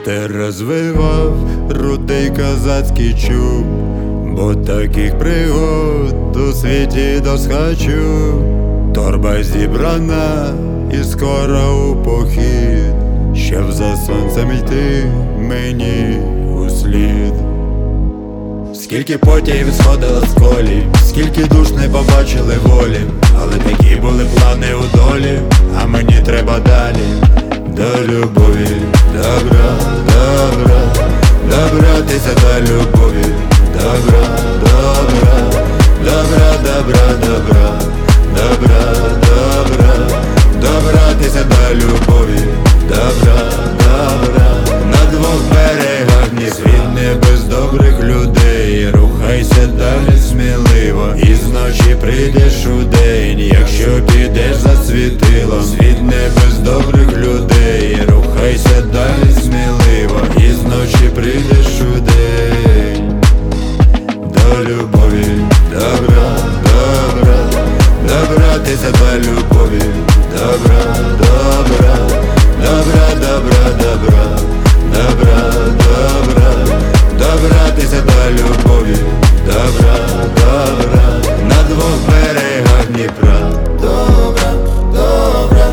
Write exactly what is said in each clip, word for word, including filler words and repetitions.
ти розвивав рудий козацький чуб, бо таких пригод у світі досхачу. Торба зібрана і скоро у похід, щоб за сонцем йти мені услід. Скільки потягів сходило з колії, скільки душ не побачили волі, але такі були плани у долі, а мені треба далі. До любові, добра, добра, добратися до любові, добра, добра, добра, добра, добра, добра, добра, добратися до любові, добра, добра. На двох берегах ні світ не без добрих людей. Рухайся далі сміливо, і зночі прийдеш у день, якщо підеш за світилом. Світ не без добрих людей. Рухайся далі сміливо, і зночі прийдеш у день. До любові, добра, добра, добратися до любові, добра, добра, добра, добра, добра, добра, добра, добратися до любові, добра, добра, на двох берегах Дніпра. Добра, добра,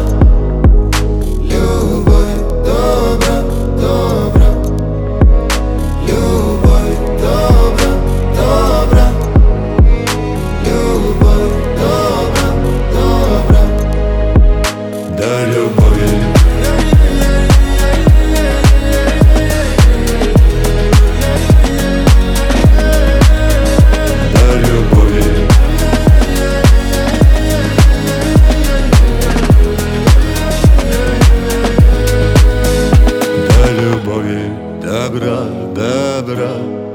любов, добра, добра, любов, добра, добра, любов, добра, добра, До любові. Добра, добра,